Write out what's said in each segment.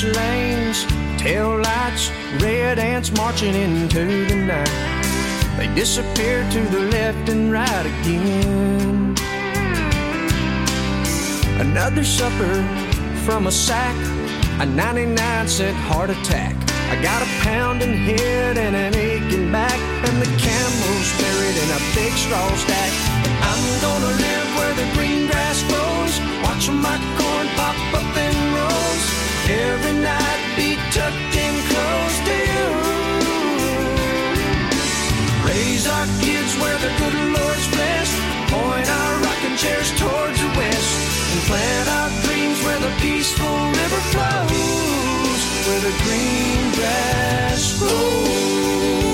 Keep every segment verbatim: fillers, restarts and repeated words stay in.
six lanes, tail lights, red ants marching into the night. They disappear to the left and right again. Another supper from a sack, a ninety-nine cent heart attack. I got a pounding head and an aching back, and the camel's buried in a big straw stack. I'm gonna live where the green grass grows, watching my corn pop up in rows. Every night be tucked in close to you. Raise our kids where the good Lord's blessed, point our rocking chairs towards the west, and plant our dreams where the peaceful river flows, where the green grass grows.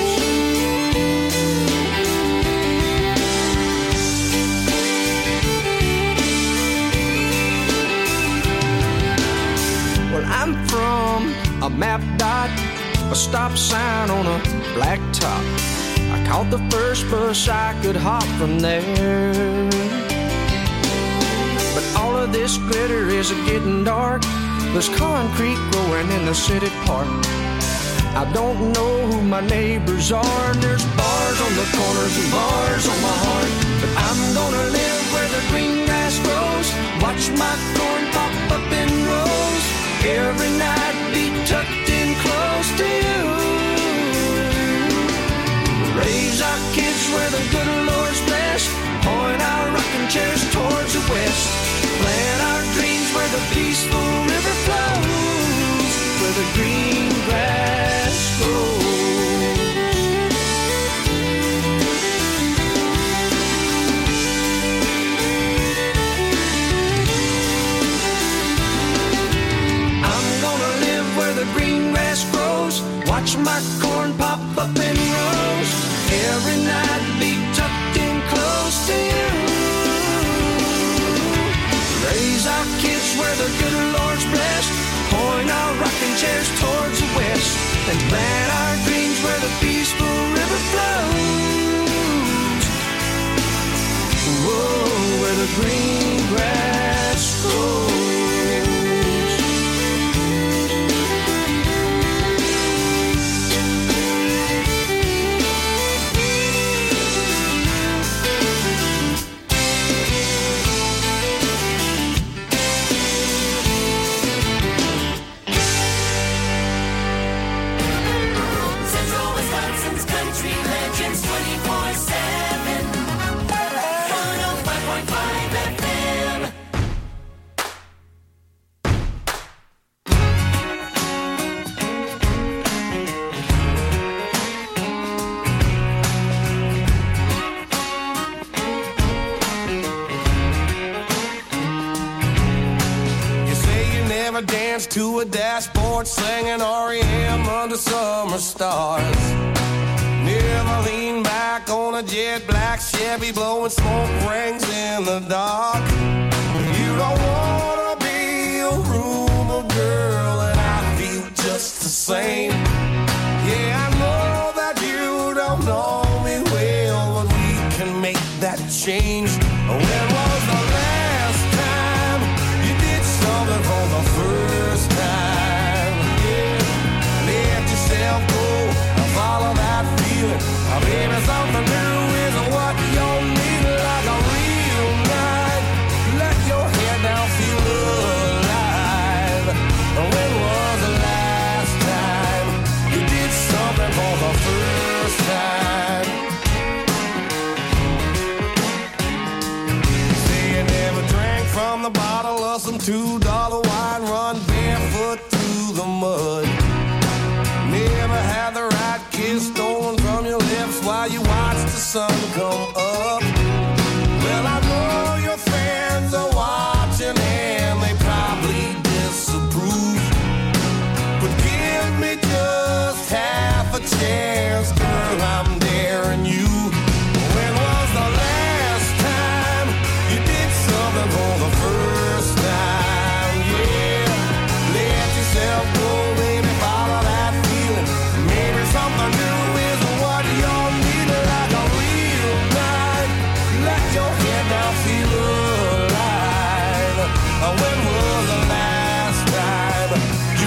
Well, I'm from a map dot, a stop sign on a black top. I caught the first bus I could hop from there. But all of this glitter is getting dark. There's concrete growing in the city park. I don't know who my neighbors are, and there's bars on the corners and bars on my heart. But I'm gonna live where the green grass grows, watch my corn pop up in rows. Every night be tucked in close to you. Raise our kids where the good Lord's blessed, point our rocking chairs towards the west, plant our dreams where the peaceful river flows, where the green grass grows. I'm gonna live where the green grass grows, watch my corn pop up in rows. Every night be tucked in close to you. Raise our kids where the good Lord's blessed, point our rocking chairs towards the west, and plant our dreams where the peaceful river flows. Whoa, where the green grass grows. To a dashboard singing R E M under summer stars. Never lean back on a jet black Chevy blowing smoke rings in the dark. You don't wanna be a rumor girl, and I feel just the same. Yeah, I know that you don't know me well, but we can make that change. When was the last time you did something for the first time? Yeah, let yourself go and follow that feeling. Maybe something new is what you need, like a real night. Let your head down, feel alive. When was the last time you did something for the first time? Say you never drank from the bottle of some two dollar wine, run barefoot through the mud. Never had the right kiss stolen from your lips while you watch the sun come up. Well, I know your friends are watching and they probably disapprove, but give me just half a chance, girl, I'm daring you. When was the last time you did something for the first time? Yeah, let yourself go, baby, follow that feeling. Maybe something new is what you need, like a real night. Let your head down, feel alive. When was the last time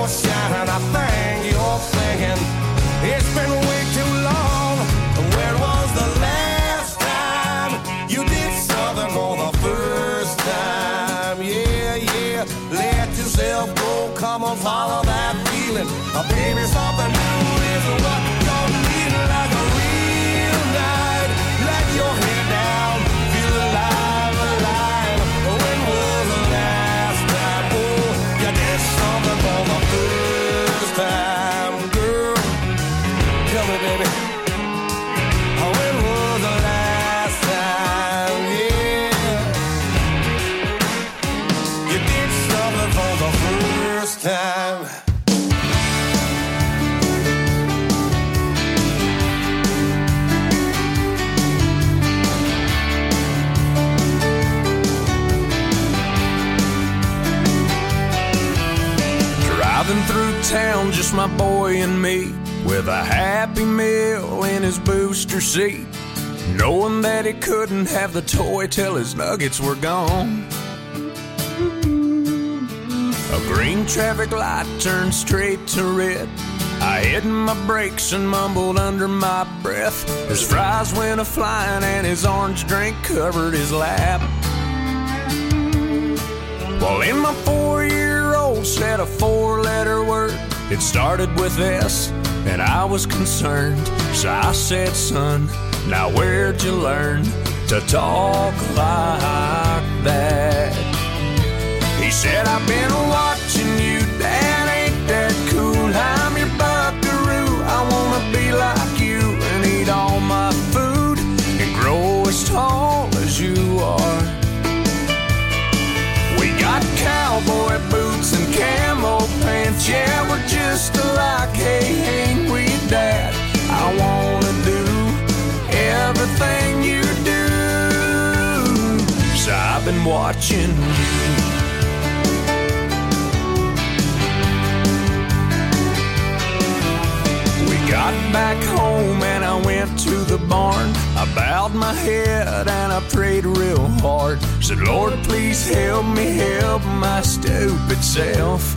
your shine. I think you're thinking it's been way too long. When was the last time you did something for the first time? Yeah, yeah, let yourself go. Come on, follow that feeling. A baby, something new is what you're needing. Like a real night, let your head down, feel alive, alive. When was the last time? Oh, you did something for the first time, girl. Tell me, baby. When was the last time? Yeah, you did something for the first time. Driving through town, just my boy and me, with a Happy Meal in his booster seat, knowing that he couldn't have the toy till his nuggets were gone. A green traffic light turned straight to red. I hit my brakes and mumbled under my breath. His fries went a-flying and his orange drink covered his lap. Well, in my four-year-old said a four-letter word. It started with S, and I was concerned. So I said, son, now where'd you learn to talk like that? He said, I've been watching you, Dad, ain't that cool? I'm your buckaroo, I wanna be like you and eat all my food and grow as tall as you are. We got cowboy boots and camo pants, yeah, we're just alike, hey, ain't we, Dad? I wanna do everything you do, so I've been watching you. Got back home and I went to the barn. I bowed my head and I prayed real hard. Said, Lord, please help me help my stupid self.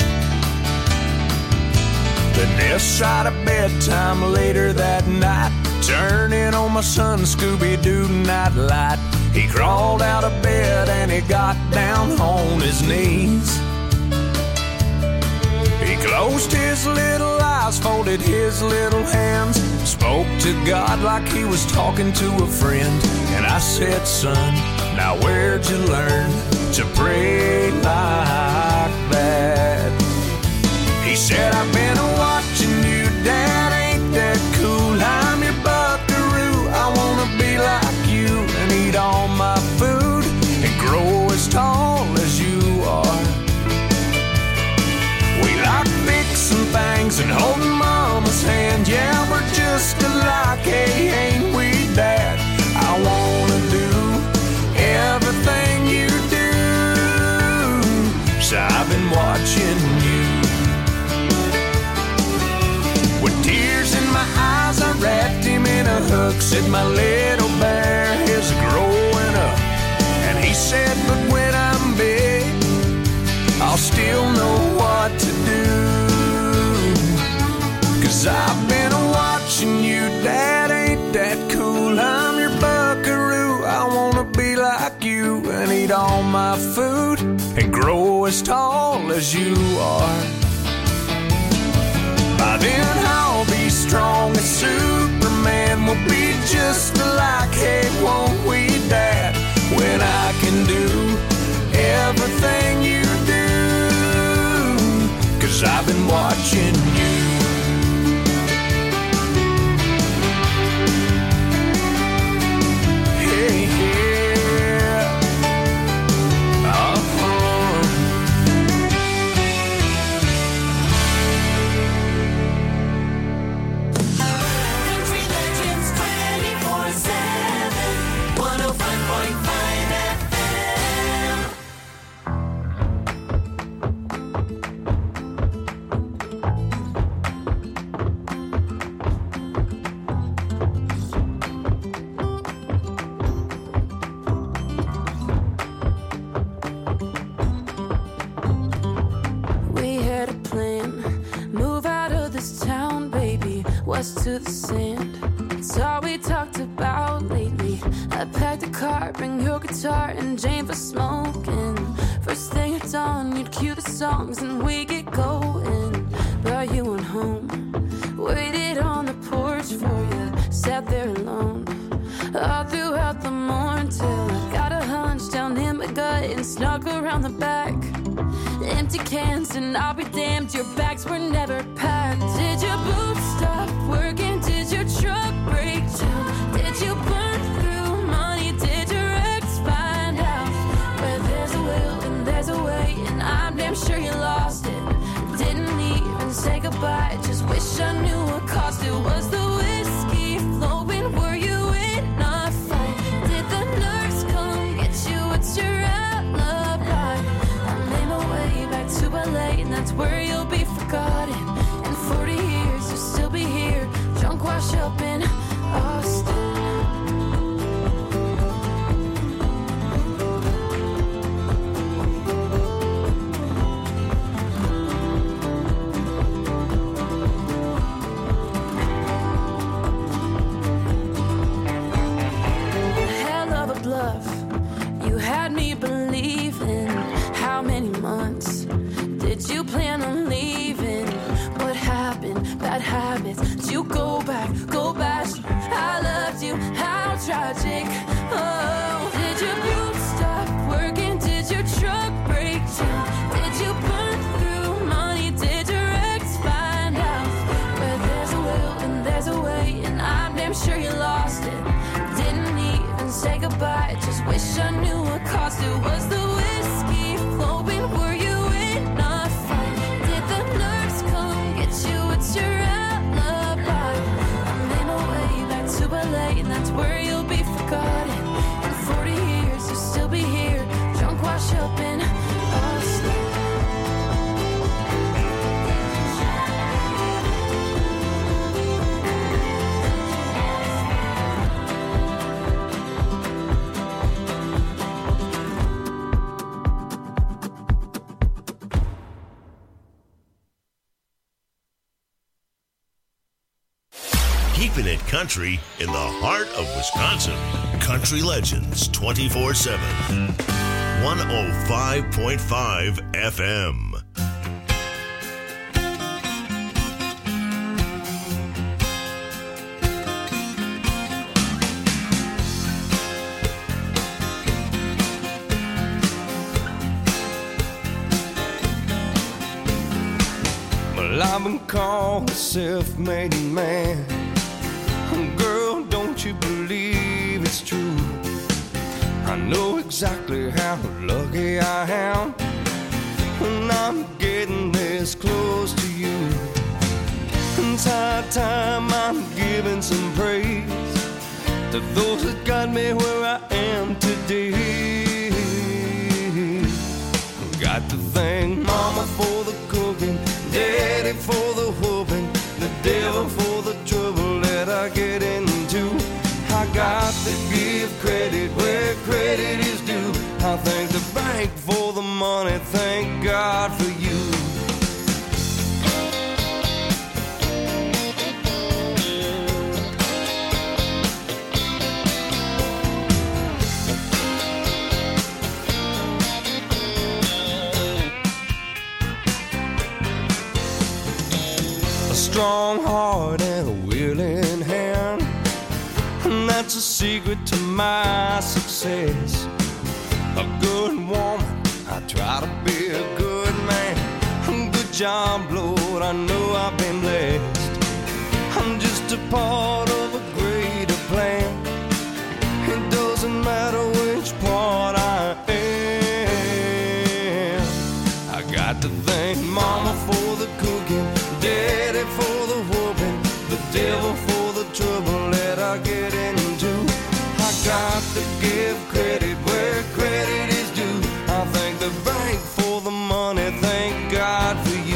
Then this side of bedtime later that night, turning on my son Scooby-Doo nightlight. He crawled out of bed and he got down on his knees. He closed his little eyes, folded his little hands, spoke to God like he was talking to a friend. And I said, son, now where'd you learn to pray like that? He said, I've been watching you, Dad, ain't that cool? I'm your buckaroo, I wanna be like you and eat all my food and grow as tall as you are. We like fixing things and holding Mama's hand. Yeah, we're just alike, hey, ain't we, Dad? I wanna do everything you do, so I've been watching you. With tears in my eyes, I wrapped him in a hug. Said my little bear is growing up. And he said, but when I'm big, I'll still know what to do. Cause I've been watching you, Dad, ain't that cool? I'm your buckaroo, I wanna be like you and eat all my food and grow as tall as you are. By then I'll be strong as Superman, we'll be just alike, hey, won't we, Dad? When I can do everything you do, cause I've been watching you. Hey, yeah. Uh-huh. Country Legends twenty-four seven, one oh five point five F M. us to the sand. It's all we talked about lately. I packed a car, bring your guitar and Jane for smoking. First thing at dawn, you'd cue the songs and we get going. Brought you on home, waited on the porch for you, sat there alone all throughout the morning till I got a hunch down in my gut and snuck around the back. Empty cans and I'll be damned, your bags were never packed. Did your boots stop working? Did your truck break down? Did you burn through money? Did your ex find out? Where there's a will and there's a way, and I'm damn sure you lost it. Didn't even say goodbye, just wish I knew what caused it. Was the whiskey flowing? Were you in a fight? Did the nurse come get you? What's your alibi? I made my way back to L A, and that's where you'll be forgotten. In forty years you'll still be here, drunk, wash up in Austin. You had me believing. How many months did you plan on leaving? What happened? Bad habits. Did you go back? Go back. I loved you. How tragic. Oh, did your boots stop working? Did your truck break down? Did you burn through money? Did your ex find out? Where there's a will and there's a way, and I'm damn sure you lost it. Didn't even say goodbye, just wish I knew what caused it. Was the whiskey flowing? Were you in a fight? Did the nurse come get you? What's your alibi? I made my way back to L A, and that's where you'll be forgotten. In forty years you'll still be here, drunk, wash up in Austin. Keeping it country in the heart of Wisconsin. Country Legends twenty-four seven. one oh five point five F M. Well, I've been called a self-made man. Girl, don't you believe it's true? I know exactly how lucky I am when I'm getting this close to you. It's high time I'm giving some praise to those that got me where I am today. Got to thank Mama for the cooking, Daddy for the whooping, the devil for the trouble that I get into. I got to give credit where credit is due. I thank the bank for the money, thank God for you. A strong heart and a willing hand, and that's a secret to my success. A good woman, I try to be a good man. Good job, Lord, I know I've been blessed. I'm just a part of a greater plan. It doesn't matter which part I am. I got to thank Mama for the cooking, Daddy for the whooping, the devil for the trouble that I get into. I got to give credit where credit is due. I thank the bank for the money, thank God for you.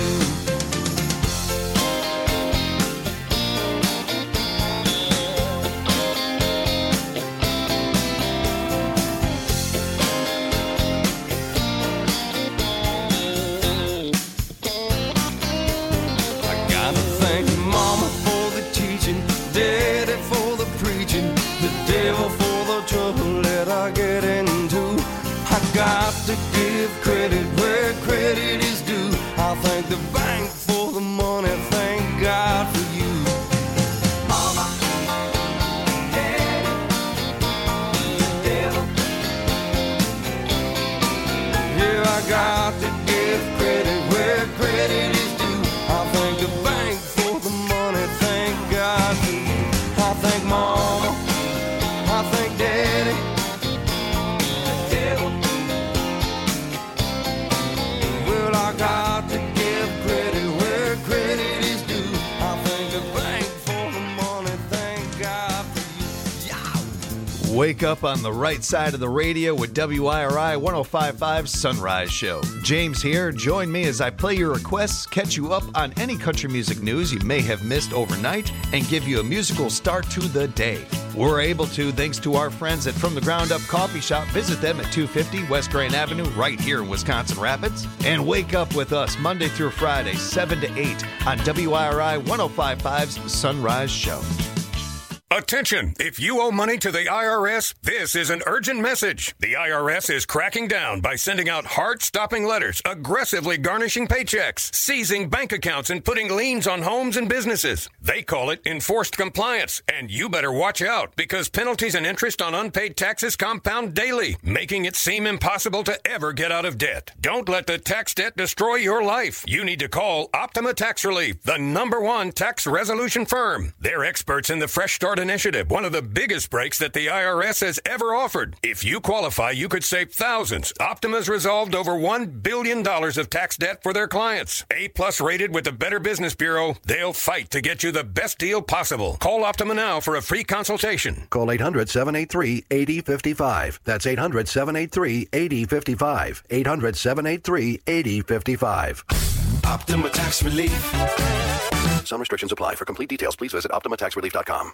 Wake up on the right side of the radio with W I R I one oh five point five Sunrise Show. James here. Join me as I play your requests, catch you up on any country music news you may have missed overnight, and give you a musical start to the day. We're able to thanks to our friends at From the Ground Up Coffee Shop. Visit them at two fifty West Grand Avenue right here in Wisconsin Rapids. And wake up with us Monday through Friday, seven to eight on W I R I one oh five point five's Sunrise Show. Attention! If you owe money to the I R S, this is an urgent message. The I R S is cracking down by sending out heart-stopping letters, aggressively garnishing paychecks, seizing bank accounts, and putting liens on homes and businesses. They call it enforced compliance, and you better watch out because penalties and interest on unpaid taxes compound daily, making it seem impossible to ever get out of debt. Don't let the tax debt destroy your life. You need to call Optima Tax Relief, the number one tax resolution firm. They're experts in the Fresh Start Initiative, one of the biggest breaks that the I R S has ever offered. If you qualify, you could save thousands. Optima's resolved over one billion dollars of tax debt for their clients. A-plus rated with the Better Business Bureau, they'll fight to get you the best deal possible. Call Optima now for a free consultation. Call eight hundred, seven eight three, eight oh five five. That's eight hundred, seven eight three, eight oh five five. eight hundred, seven eight three, eight oh five five. Optima Tax Relief. Some restrictions apply. For complete details, please visit optima tax relief dot com.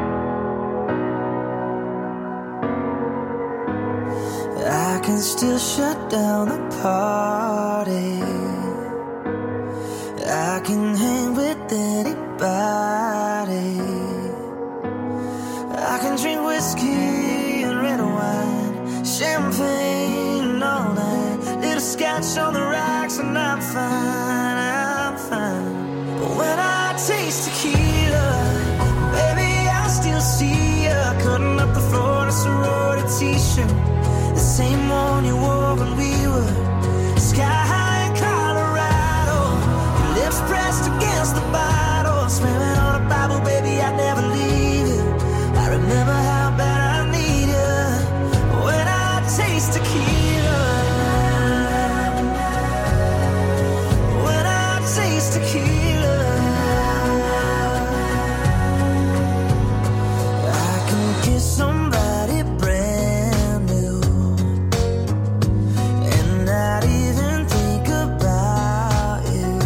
I can still shut down the party. I can hang with anybody. I can drink whiskey and red wine, champagne all night, little scotch on the rocks, and I'm fine, I'm fine. But when I taste tequila, baby, I still see you cutting up the floor in a sorority t-shirt, the same one you wore when we were sky high in Colorado. Your lips pressed against the bottle, swimming on a Bible, baby, I'd never leave you. I remember how bad I need you when I taste tequila. When I taste tequila, I can kiss somebody brand new and not even think about you.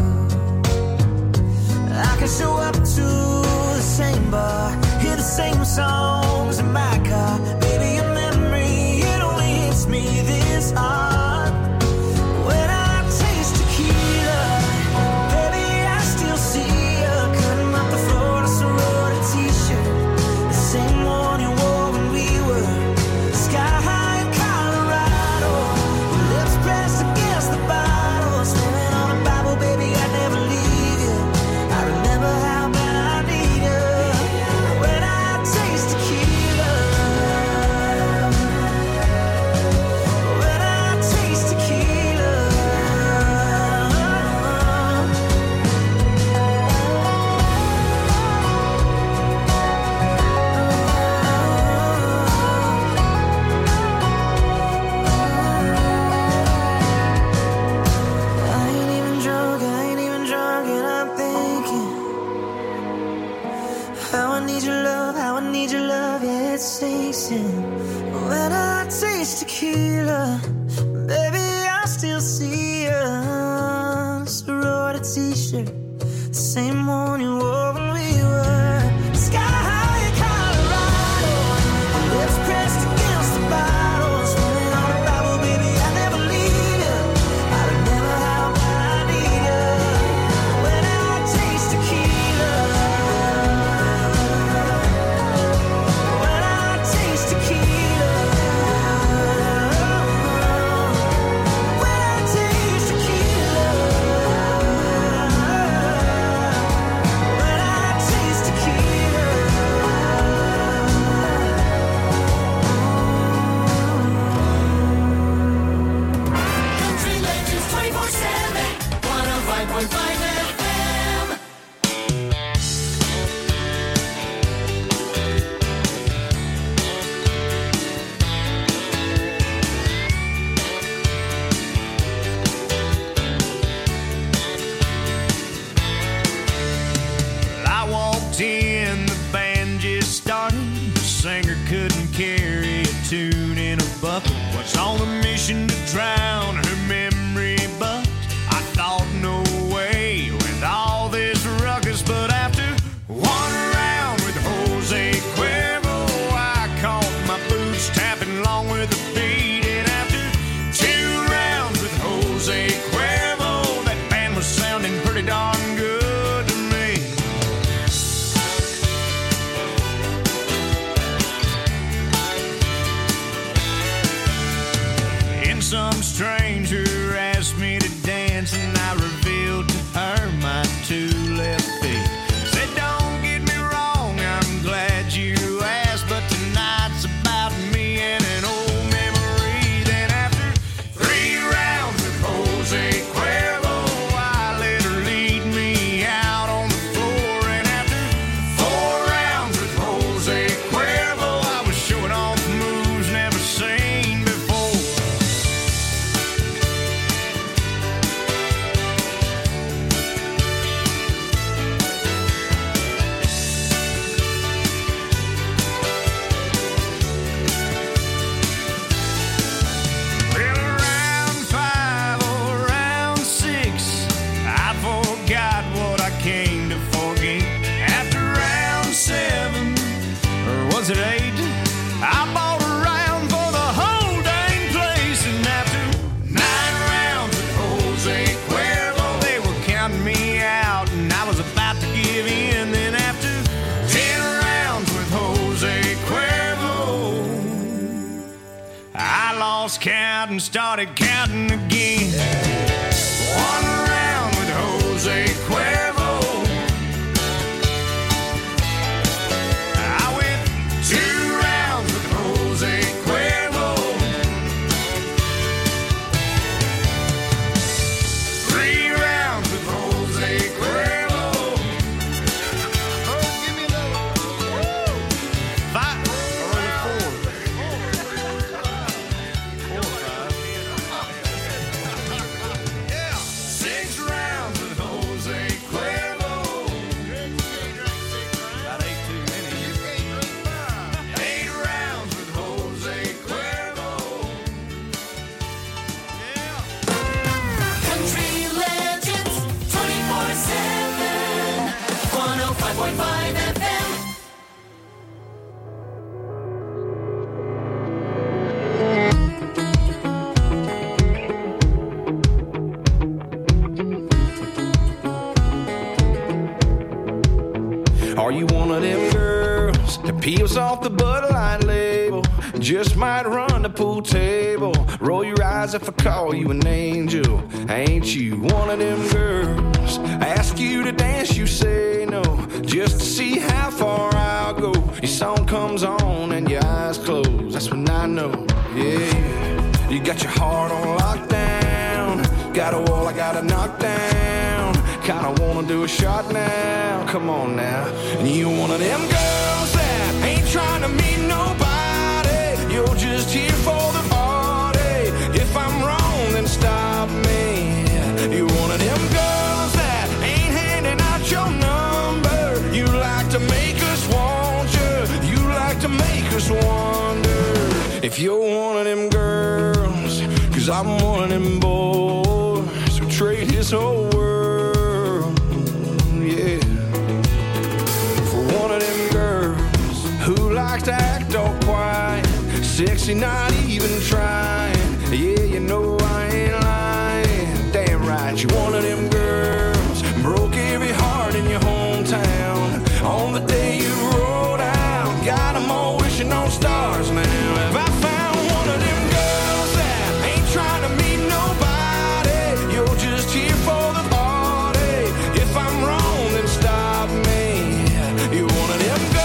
I can show up to the same bar, hear the same songs in my car. Baby, your memory, it only hits me this hard. When I taste tequila, baby, I still see you cutting up the floor in a sorority t-shirt, the same one you wore when we were sky high in Colorado. Your lips pressed against the bottle, swimming on a Bible, baby, I'd never leave you. I remember how bad I need you when I taste tequila. When I taste tequila. I ain't even drunk, I ain't even drunk, and I'm thinking how I need your love, how I need your love, yeah, it's sinking. When I taste tequila, baby, I still see you. Sorority t-shirt, the same one you wore when we were sky high in Colorado. Your lips pressed against the bottle, swimming on a Bible, baby, I never leave you. I remember how bad I need you when I taste tequila. When I taste tequila. When I taste tequila. When out and started counting again. One round with Jose Cuervo. I went two rounds with Jose Cuervo. Three rounds with Jose Cuervo. Oh, give me another. Woo! Five. Are you one of them girls that peels off the Bud Light label? Just might run the pool table. Roll your eyes if I call you an angel. Ain't you one of them girls? Ask you to dance, you say no. Just to see how far I'll go. Your song comes on and your eyes close. That's when I know, yeah. You got your heart on lockdown. Got a wall I gotta knock down. Kinda wanna do a shot now. Come on now. And you one of them girls that ain't trying to meet nobody. You're just here for the party. If I'm wrong, then stop me. You're one of them girls that ain't handing out your number. You like to make us want you. You like to make us wonder if you're one of them girls. Cause I'm one of them boys who trade his whole world. Who likes to act all quiet, sexy, not even trying. Yeah, you know I ain't lying. Damn right, you one of them girls. Broke every heart in your hometown. On the day you rolled out, got them all wishing on stars now. Have I found one of them girls that ain't trying to meet nobody? You're just here for the party. If I'm wrong, then stop me. You're one of them girls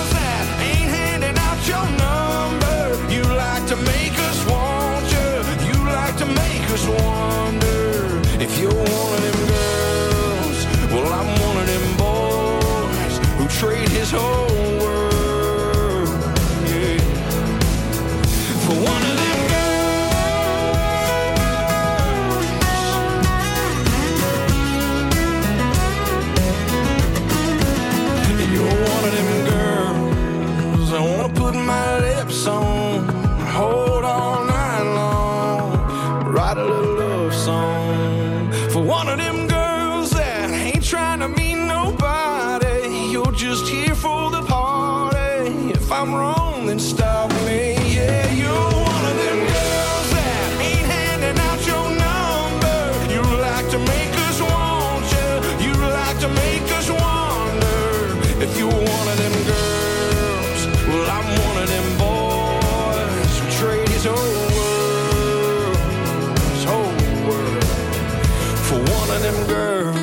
your number. You like to make us want you. You like to make us wonder if you're one of them girls. Well, I'm one of them boys who trade his whole world, yeah, for one of them girls. You're one of them girls I wanna put my lips on, hold all night long, write a little love song for one of them girls that ain't trying to meet nobody. You're just here for the party. If I'm wrong, then stop me. Yeah, you're one of them girls that ain't handing out your number. You like to make us want you. You like to make us wonder if you're one of them girls. Well, I'm one of them boys who trade his whole world, his whole world, for one of them girls.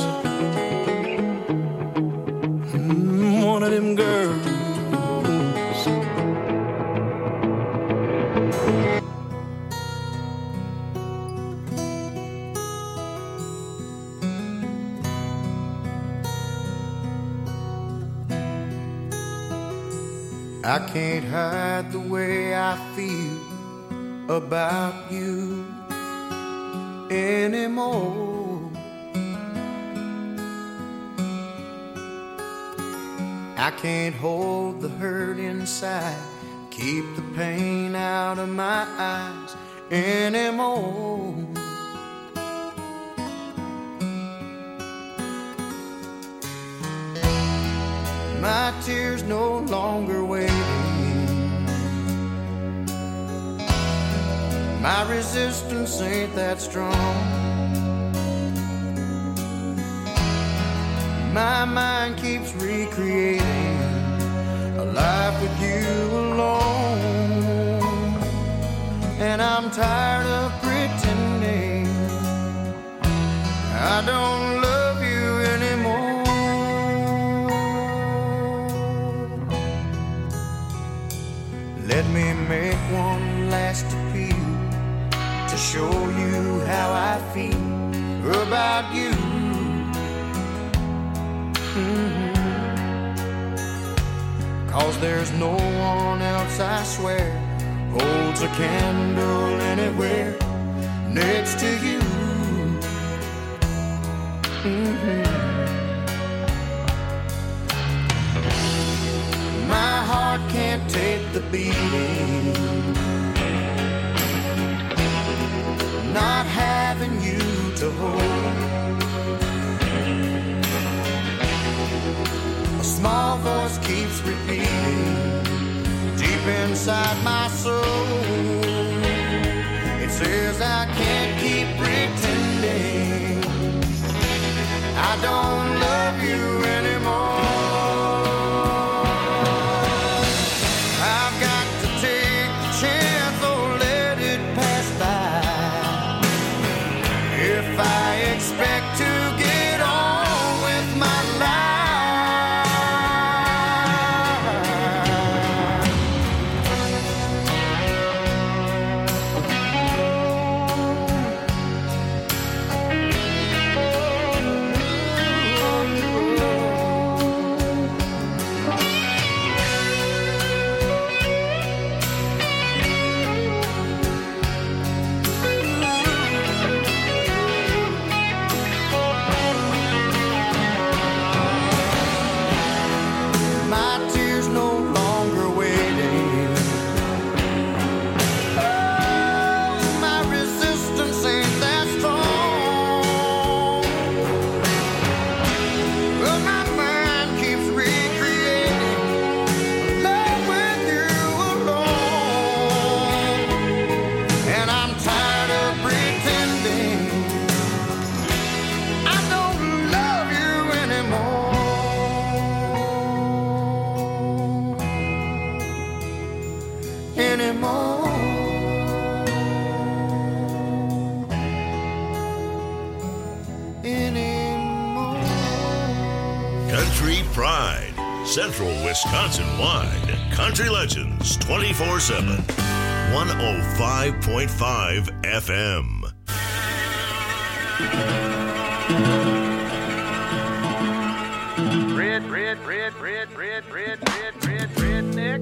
Mm, one of them girls. I can't hide the way I feel about you anymore. I can't hold the hurt inside, keep the pain out of my eyes anymore. My tears no longer waiting. My resistance ain't that strong. My mind keeps recreating a life with you alone. And and I'm tired of pretending I don't love you anymore. Let me make one last appeal to show you how I feel about you. Mm-hmm. 'Cause there's no one else, I swear, holds a candle anywhere next to you. Mm-hmm. My heart can't take the beating, not having you to hold. A small voice keeps repeating deep inside my soul. It says I can't keep pretending I don't love you anymore. I've got to take the chance or let it pass by. If I expect to get on with my life, Country Pride, Central Wisconsin-wide. Country Legends twenty-four seven. one oh five point five F M. Red, red, red, red, red, red, red, red, redneck.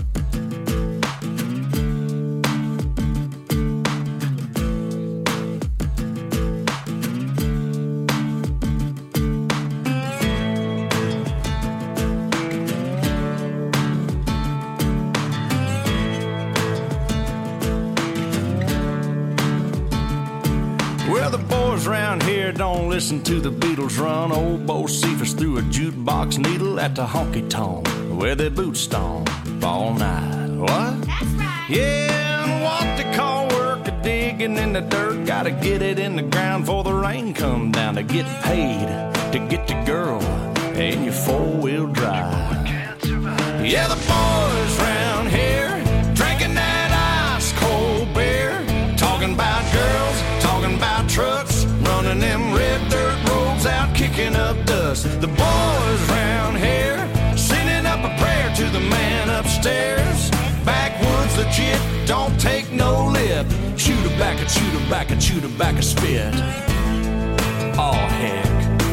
Around here don't listen to the Beatles run. Old Bo Cephas threw a jukebox needle at the honky tonk where they boot stomp all night. What? That's right. Yeah, and what they call work a digging in the dirt. Gotta get it in the ground before the rain come down to get paid to get the girl in your four-wheel drive. Yeah, the boys round here drinking that ice cold beer, talking about girls, talking about trucks, running them red dirt roads out, kicking up dust. The boys round here sending up a prayer to the man upstairs. Backwoods legit, don't take no lip. Shoot her back, a shoot her back, a shoot her back, a spit. Oh heck.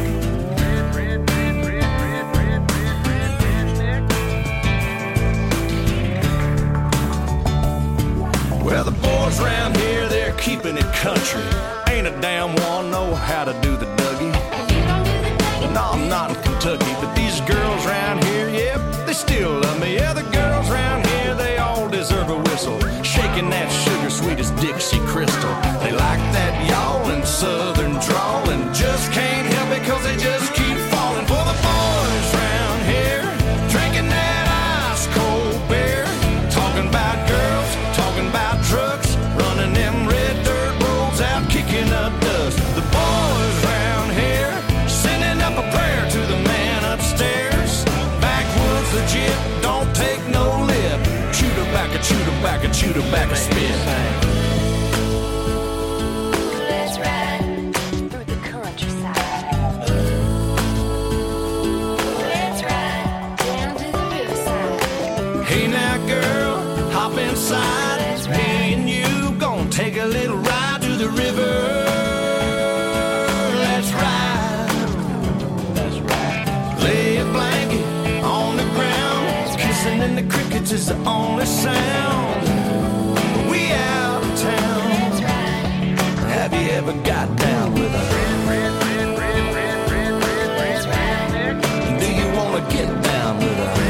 Well, the boys round here, they're keeping it country. Ain't a damn one know how to do the Dougie. No, I'm not in Kentucky, but these girls round here, yep, they still love me. Yeah, the girls round here, they all deserve a whistle. Shaking that sugar sweet as Dixie Crystal. They like that yawling southern drawl and just can't help it 'cause they just keep falling for the boys round here, drinking that ice cold beer, talking about girls, talking about trucks, running them red dirt roads out, kicking up dust. The boys round here sending up a prayer to the man upstairs. Backwoods legit, don't take no lip. Shoot her back, a shoot her back, a shoot her back, a spit. Rapids is the only sound. We out of town. Have you ever got down with a do you wanna get down with a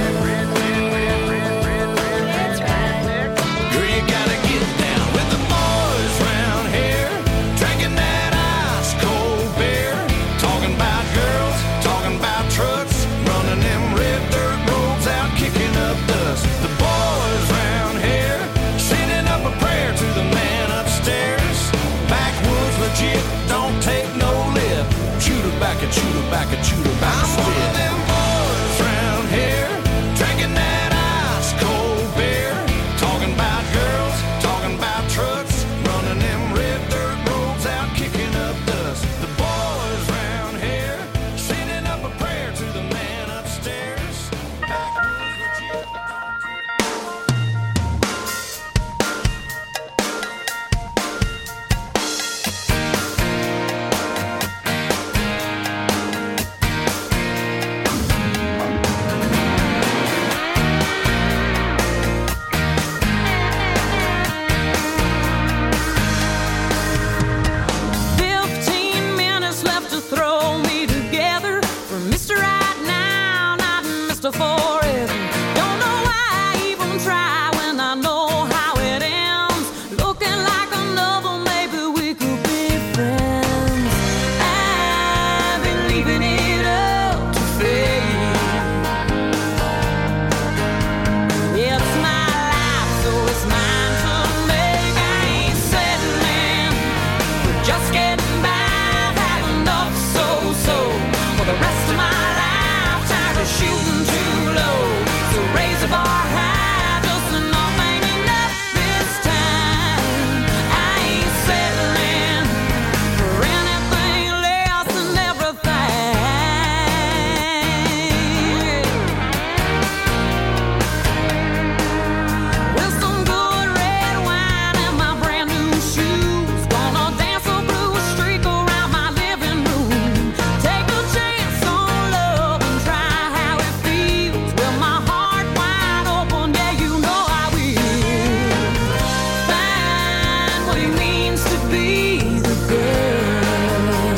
girl, you gotta get down with the boys round here, drinking that ice cold beer, talking about girls, talking about trucks, running them red dirt roads out, kicking up dust. The boys round here, sending up a prayer to the man upstairs. Backwoods legit, don't take no lip. Shoot her back and shoot her back and shoot her back. I'm one of them boys round here, drinking that ice cold beer, talking about girls, talking about trucks, running them red dirt roads out, kicking up dust. The boys round here, sending up a prayer to the man upstairs. Backwoods legit. Fifteen minutes left to throw me together. We're Mister Right Now, not Mister Forever. Don't know why I even try when I know how it ends. Looking like a novel, maybe we could be friends. I've been leaving it up to fate. It's my life, so it's mine to make. I ain't settling for just getting by. I've had enough so-so for the rest of my life. Tired of shooting too low, so raise the bar high. Just enough ain't enough this time. I ain't settling for anything less than everything. With some good red wine and my brand new shoes, gonna dance a blues streak around my living room. Take a chance on love and try how it feels. With my heart wide open, yeah, you know I will. Find what it means to be the girl.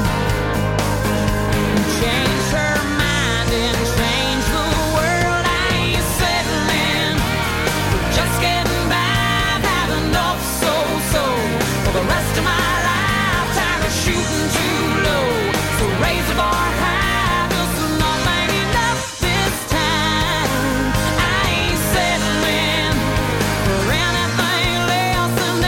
Change her mind and change the world. I ain't settling for just getting by. I've had enough so-so for the rest of my life. Tired of shooting too low, so raise the bar high. Just enough ain't enough this time. I ain't settling for anything less than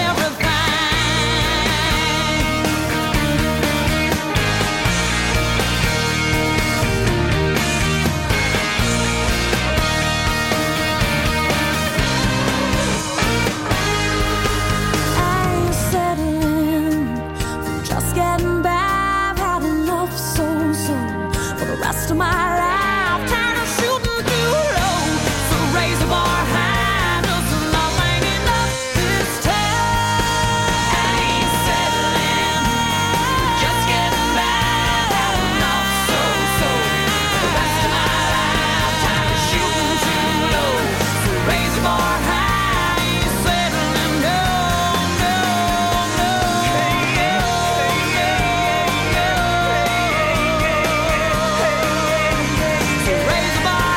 I ain't settling for just getting by. I've had enough so-so for the rest of my life. Tired of shooting too low, so raise the bar high. Just enough ain't enough this time. I ain't settling for just getting by. I've had enough so-so for the rest of my life. Tired of shooting too low, so raise the bar high. I ain't settling, no, no, no. So raise the bar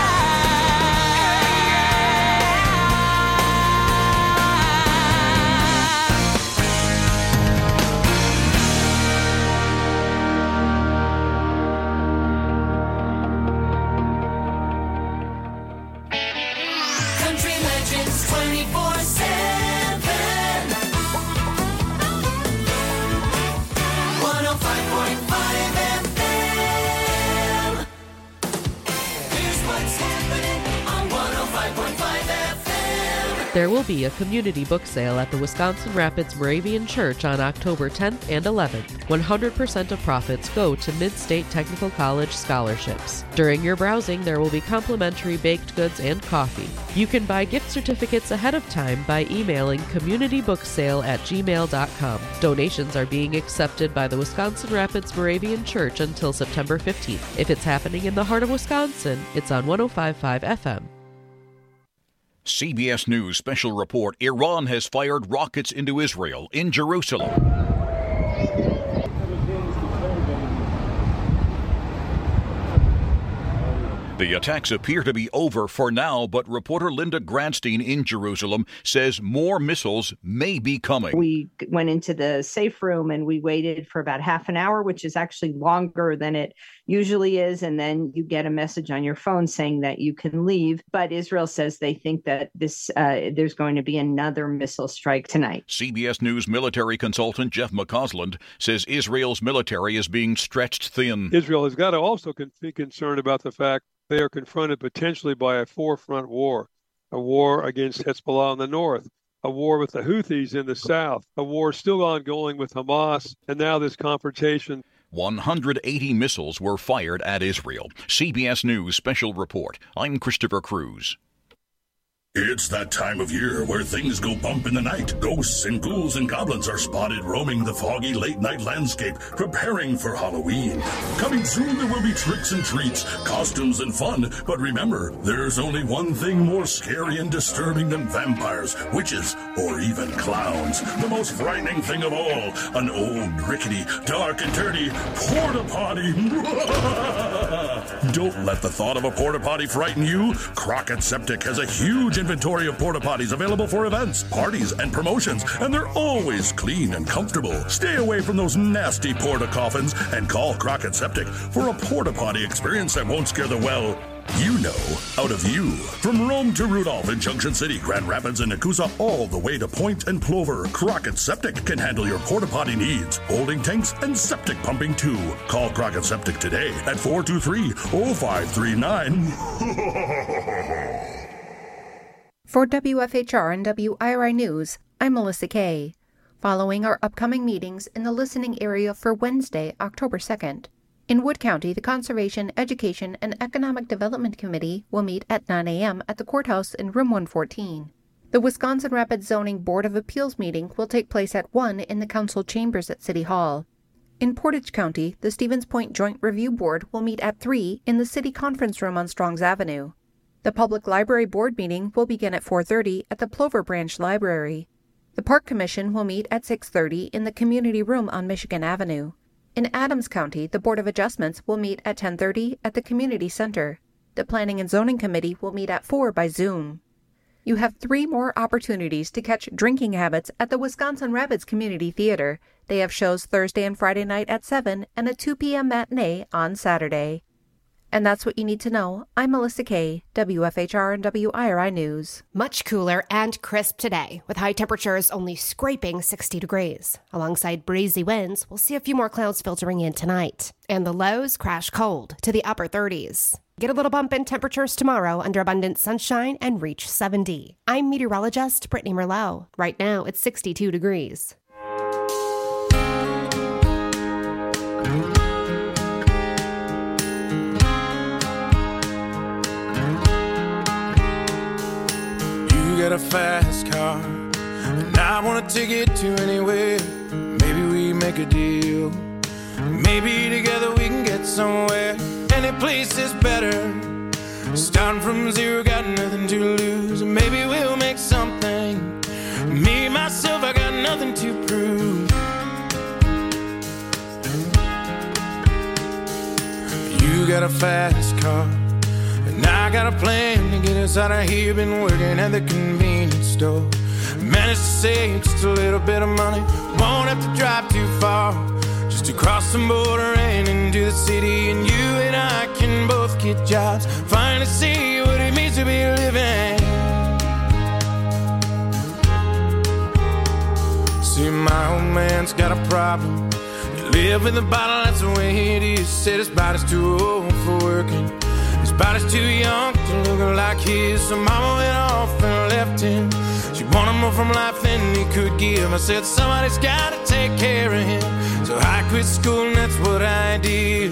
Country Legends twenty-four seven. one oh five point five F M. Here's what's happening on one oh five point five F M. There will be a community book sale at the Wisconsin Rapids Moravian Church on October tenth and eleventh. one hundred percent of profits go to Mid-State Technical College scholarships. During your browsing, there will be complimentary baked goods and coffee. You can buy gift certificates ahead of time by emailing communitybooksale at gmail dot com. Donations are being accepted by the Wisconsin Rapids Moravian Church until September fifteenth. If it's happening in the heart of Wisconsin, it's on one oh five point five F M. C B S News special report. Iran has fired rockets into Israel in Jerusalem. The attacks appear to be over for now, but reporter Linda Gradstein in Jerusalem says more missiles may be coming. We went into the safe room and we waited for about half an hour, which is actually longer than it usually is. And then you get a message on your phone saying that you can leave. But Israel says they think that this uh, there's going to be another missile strike tonight. C B S News military consultant Jeff McCausland says Israel's military is being stretched thin. Israel has got to also be concerned about the fact they are confronted potentially by a four-front war, a war against Hezbollah in the north, a war with the Houthis in the south, a war still ongoing with Hamas, and now this confrontation. one hundred eighty missiles were fired at Israel. C B S News special report. I'm Christopher Cruz. It's that time of year where things go bump in the night. Ghosts and ghouls and goblins are spotted roaming the foggy late-night landscape, preparing for Halloween. Coming soon, there will be tricks and treats, costumes and fun. But remember, there's only one thing more scary and disturbing than vampires, witches, or even clowns. The most frightening thing of all, an old, rickety, dark and dirty porta-potty. Don't let the thought of a porta-potty frighten you. Crockett Septic has a huge inventory of porta potties available for events, parties, and promotions, and they're always clean and comfortable. Stay away from those nasty porta coffins and call Crockett Septic for a porta potty experience that won't scare the well, you know, out of you. From Rome to Rudolph in Junction City, Grand Rapids, and Nakusa, all the way to Point and Plover, Crockett Septic can handle your porta potty needs, holding tanks and septic pumping too. Call Crockett Septic today at four two three, oh five three nine. For W F H R and W I R I News, I'm Melissa Kay. Following our upcoming meetings in the listening area for Wednesday, October second. In Wood County, the Conservation, Education, and Economic Development Committee will meet at nine a.m. at the courthouse in room one fourteen. The Wisconsin Rapids Zoning Board of Appeals meeting will take place at one in the council chambers at City Hall. In Portage County, the Stevens Point Joint Review Board will meet at three in the City Conference Room on Strongs Avenue. The Public Library Board meeting will begin at four thirty at the Plover Branch Library. The Park Commission will meet at six thirty in the Community Room on Michigan Avenue. In Adams County, the Board of Adjustments will meet at ten thirty at the Community Center. The Planning and Zoning Committee will meet at four by Zoom. You have three more opportunities to catch Drinking Habits at the Wisconsin Rapids Community Theater. They have shows Thursday and Friday night at seven and a two p.m. matinee on Saturday. And that's what you need to know. I'm Melissa Kay, W F H R and W I R I News. Much cooler and crisp today, with high temperatures only scraping sixty degrees. Alongside breezy winds, we'll see a few more clouds filtering in tonight. And the lows crash cold to the upper thirties. Get a little bump in temperatures tomorrow under abundant sunshine and reach seventy. I'm meteorologist Brittany Merlot. Right now, it's sixty-two degrees. You got a fast car, and I want to take it to anywhere. Maybe we make a deal. Maybe together we can get somewhere. Any place is better. Starting from zero, got nothing to lose. Maybe we'll make something. Me, myself, I got nothing to prove. You got a fast car, and I got a plan to get us out of here. Been working at the convenience store. Managed to save just a little bit of money. Won't have to drive too far, just to cross the border and into the city. And you and I can both get jobs, finally see what it means to be living. See, my old man's got a problem. He live with a bottle, that's the way it is. Said his body's too old for working. His body's too young to look like his. So mama went off and left him. She wanted more from life than he could give. I said somebody's gotta take care of him. So I quit school and that's what I did.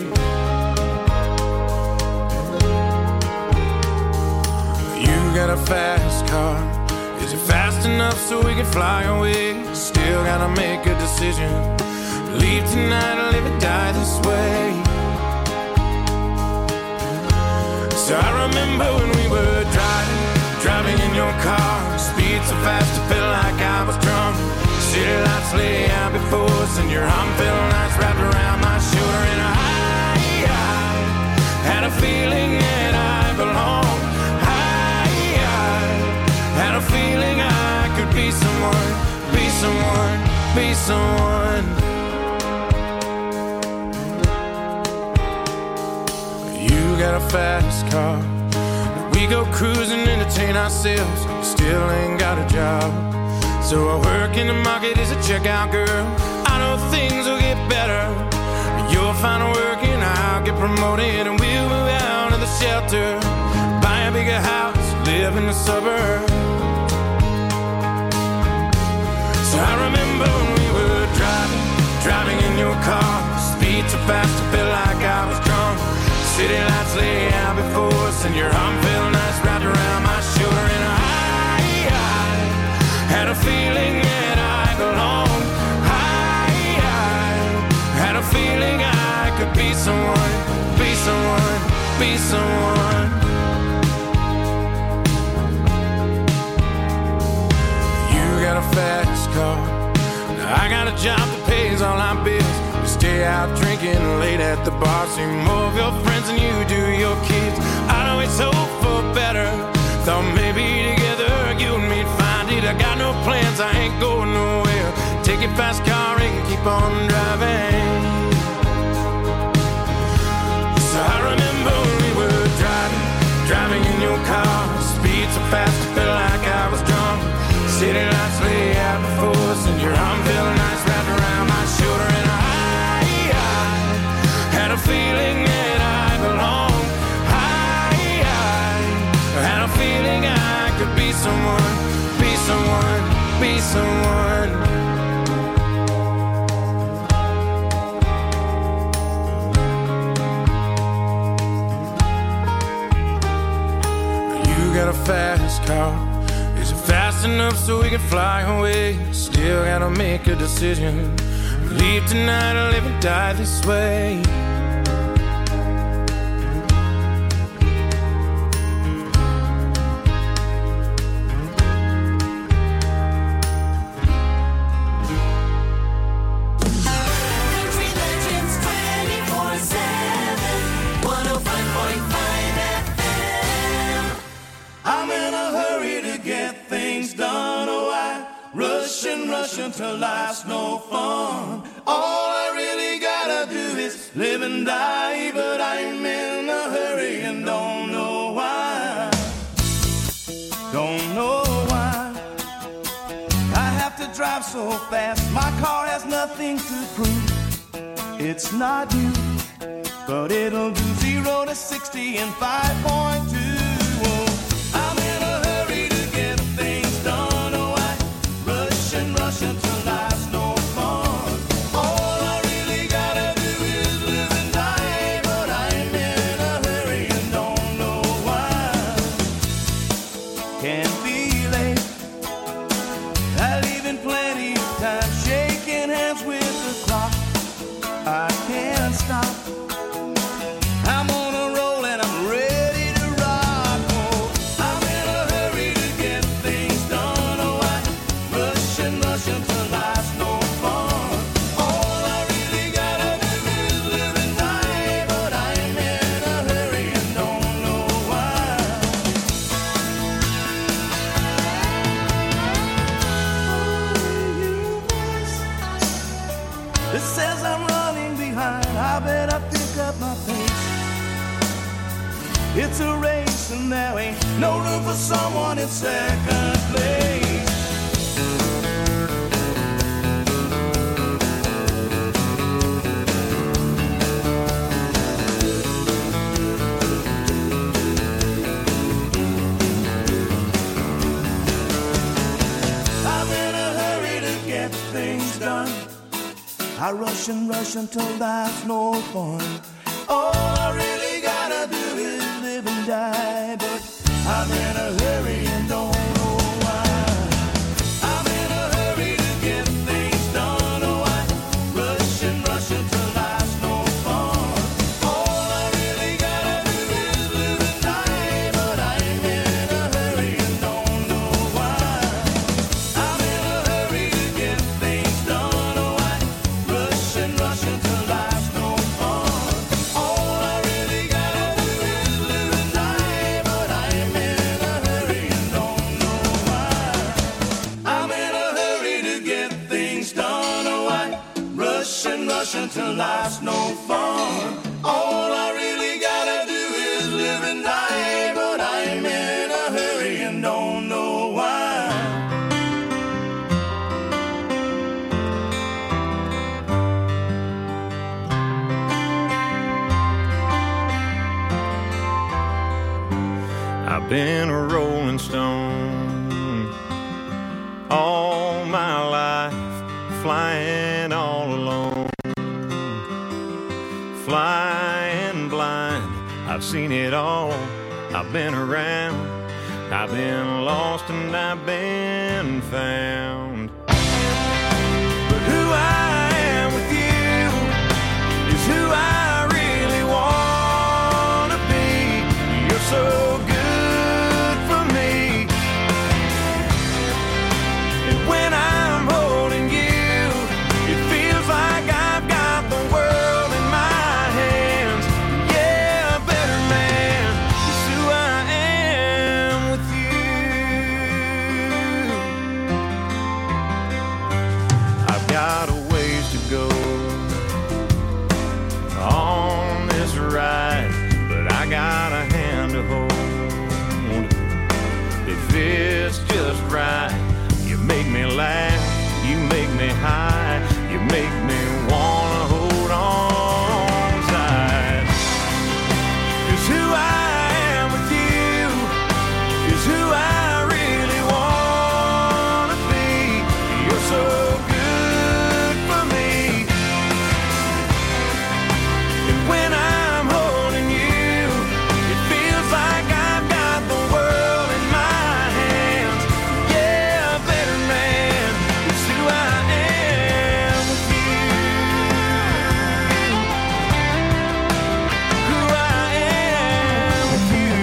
You got a fast car. Is it fast enough so we can fly away? Still gotta make a decision. Leave tonight or live or die this way. So I remember when we were driving, driving Driving in your car, speed so fast I felt like I was drunk. City lights lay out before us, and your arm felt nice wrapped around my shoulder. And I, I had a feeling that I belonged. I, I had a feeling I could be someone, be someone, be someone. You got a fast car. We go cruising, entertain ourselves. Still ain't got a job. So I work in the market as a checkout girl. I know things will get better. You'll find work and I'll get promoted, and we'll move out of the shelter, buy a bigger house, live in the suburbs. So I remember when we were driving, driving in your car. Speed so fast I felt like I was drunk. City lights lay out before us, and your arm felt nice wrapped around my shoulder. And I, I had a feeling that I belonged. I, I had a feeling I could be someone, be someone, be someone. You got a fast car. Now I got a job that pays all our bills. We stay out drinking late at the bar, see more of your friends than you do your kids. I'd always hope for better. Thought maybe together you and me'd find it. I got no plans, I ain't going nowhere. Take your fast car and keep on driving. So I remember when we were driving, driving in your car. Speed so fast I felt like I was drunk. City lights lay out before us, and your arm felt nice wrapped around my shoulder. And I had a feeling that I belonged. I, I had a feeling I could be someone, be someone, be someone. You got a fast car. Is it fast enough so we can fly away? Still gotta make a decision. Leave tonight or live and die this way. Until life's no fun. All I really gotta do is live and die, but I'm in a hurry and don't know why. Don't know why I have to drive so fast. My car has nothing to prove. It's not new, but it'll do zero to sixty in five point two. I'm in a hurry to get things done. Oh, I rush and rush until life's no fun. All I really gotta do is live and die, but I'm in a hurry and don't know why. Can't be late. I leave in plenty of time, shaking hands with the clock. I can't stop. I'm on a roll and I'm ready to rock. Oh, I'm in a hurry to get things done. Oh, I rush and rush until life's no fun. All I really gotta do is live and die, but I'm in a hurry and don't know why. It says I'm running behind. I better pick up my pace. It's a race and there ain't no room for someone in second place. I'm in a hurry to get things done. I rush and rush until there's no fun. All I really gotta do is live and die, but I'm in a hurry and don't know why. I'm in a hurry to get things done. Oh, I rush and rush until there's no fun. All I really gotta do is live and die, but I'm in a hurry and don't I've been a rolling stone all my life, flying all alone, flying blind. I've seen it all, I've been around, I've been lost and I've been found. But who I am with you is who I really want to be. You're so good for me, and when I'm holding you, it feels like I've got the world in my hands. Yeah, a better man is who I am with you. I've got a ways to go on this ride, but I got a hand to hold that fits just right. You make me laugh, you make me high, you make me wanna hold on tight. 'Cause who I am with you is who I really wanna be. You're so good for me, and when I'm holding you, it feels like I've got the world in my hands. Yeah, a better man is who I am with you. Who I am with you.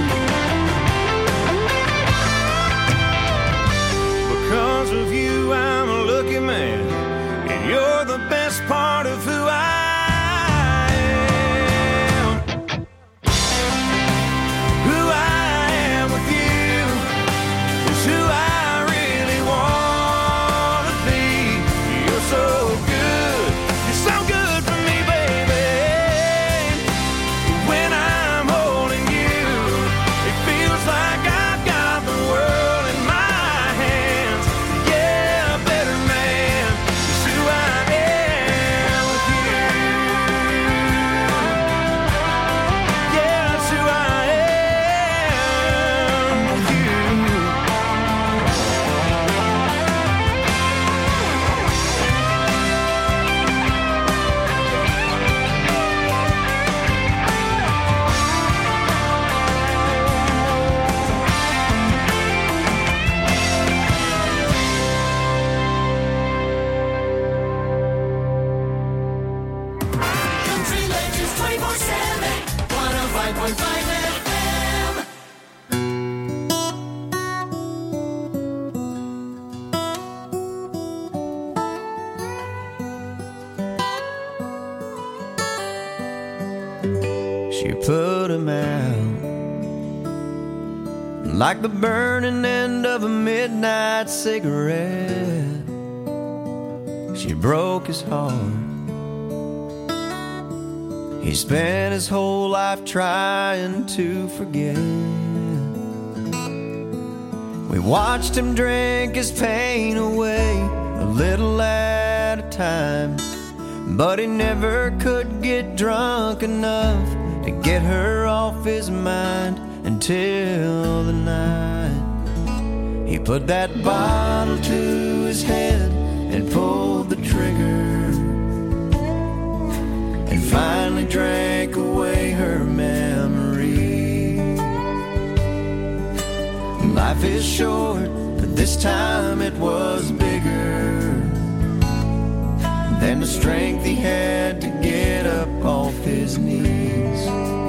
Because of you, I'm a lucky man, and you're the best part of who I am. Who I am with you is who I really want to be. You're so good, you're so good for me, baby. When I'm holding you, it feels like I've got the world in my hands. Yeah, a better man is who I am with you. Yeah, that's who I am with you. Country Legends twenty-four seven, one oh five point five F M. She put him out like the burning end of a midnight cigarette. She broke his heart. He spent his whole life trying to forget. We watched him drink his pain away, a little at a time, but he never could get drunk enough to get her off his mind until the night he put that bottle to his head and pulled the trigger, and finally drank away her memory. Life is short, but this time it was bigger than the strength he had to get up off his knees.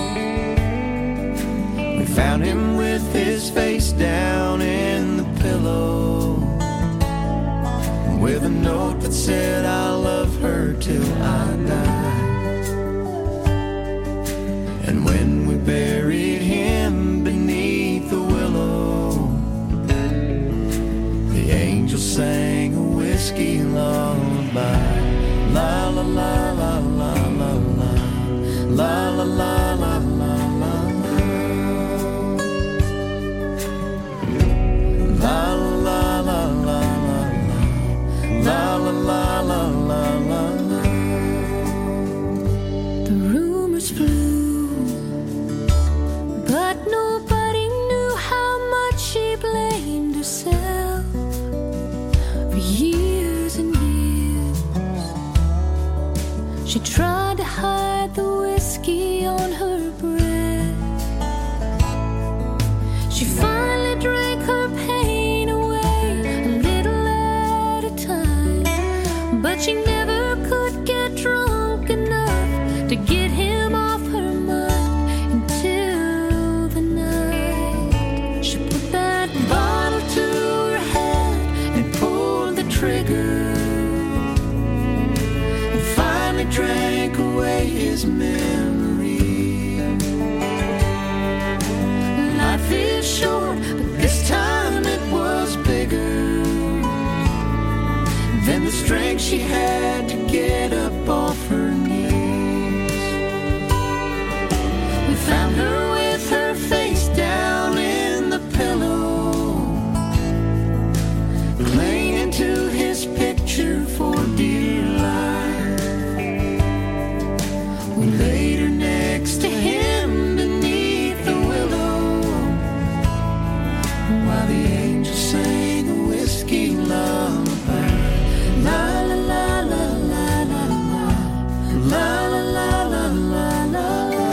We found him with his face down in the pillow, with a note that said, "I love her till I die." And when we buried him beneath the willow, the angels sang a whiskey lullaby. La la la la la la la, la la la la la la, la la la la la, la la la la la la. She tried to hide the whiskey on her breath. She finally drank her pain away a little at a time, but she never could get drunk enough to get him off her mind until the night she put that bottle to her head and pulled the trigger. Drank away his memory. Life is short, but this time it was bigger than the strength she had to get up off her knees. We found her with her face down in the pillow, clinging to his picture for dear life. We laid her next to him beneath the willow, while the angels sang a whiskey lullaby. La la la la la la la, la la la la la la la.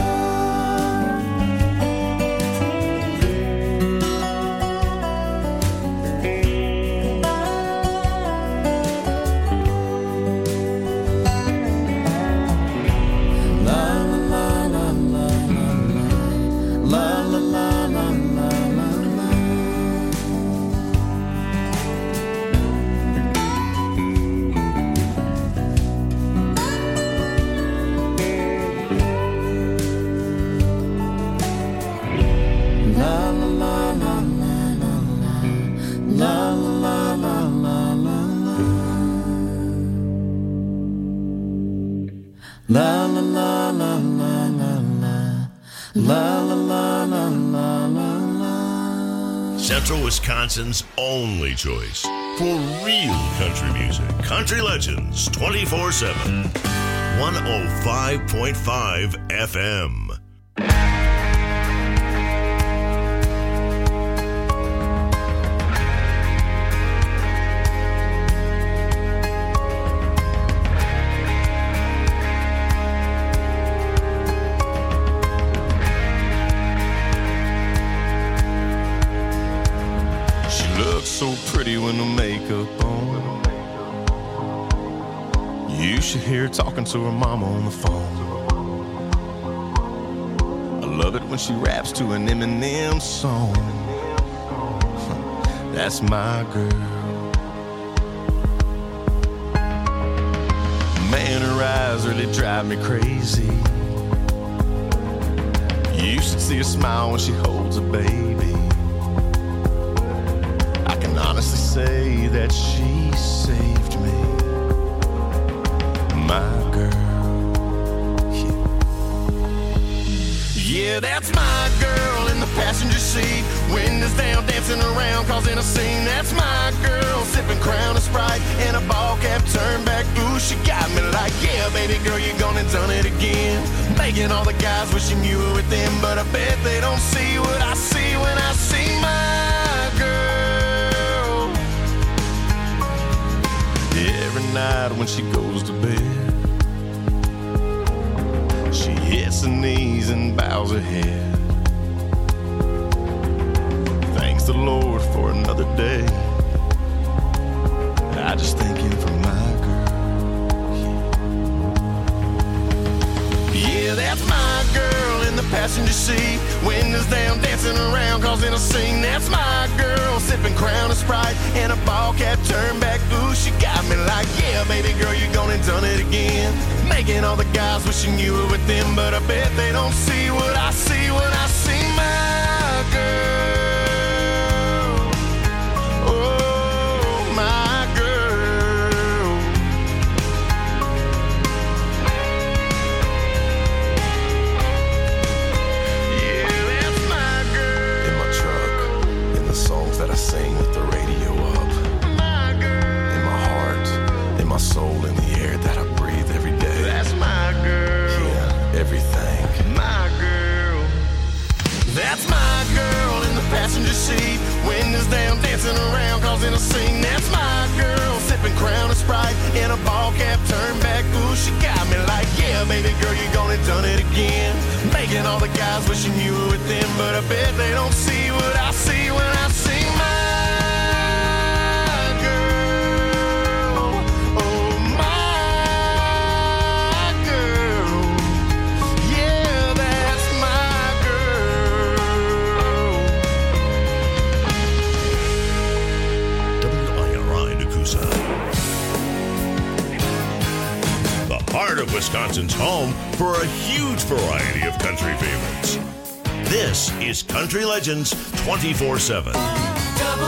La la la la la la la, la la la la la la la. Central Wisconsin's only choice for real country music. Country Legends twenty-four seven. one oh five point five F M. So pretty when the makeup on. You should hear her talking to her mama on the phone. I love it when she raps to an Eminem song. That's my girl. Man, her eyes really drive me crazy. You should see her smile when she holds a baby. Honestly say that she saved me, my girl. Yeah, yeah, that's my girl in the passenger seat, windows down, dancing around, causing a scene. That's my girl, sipping Crown and Sprite and a ball cap turned back. Ooh, she got me like, yeah, baby girl, you gone and done it again, making all the guys wishing you were with them, but I bet they don't see what I see when I see my girl. Every night when she goes to bed, she hits her knees and bows her head. Thanks the Lord for another day. I just thank him for my girl. Yeah, yeah, that's my girl in the passenger seat, windows down, dancing around, causing a scene. That's my girl, sipping Crown and Sprite and a ball cap turned back. Ooh, she got me like, yeah, baby girl, you gone and done it again, making all the guys wishing you were with them, but I bet they don't see what I see when I see my girl. Oh, my girl. Yeah, that's my girl. In my truck, in the songs that I sing with the radio up, my girl. In my heart, in my soul, in the air that I breathe every day. That's my girl. Yeah, everything. My girl. That's my girl in the passenger seat, windows down, dancing around, causing a scene. That's my girl, sipping Crown and Sprite in a ball cap turned back. Ooh, she got me like, Yeah, baby girl, you gonna done it again. Making all the guys wishing you were with them, but I bet they don't see what I see when I see my girl. Oh, my girl. Yeah, that's my W I R I Nakusa. The heart of Wisconsin's home for a huge variety of country favorites. This is Country Legends twenty-four seven.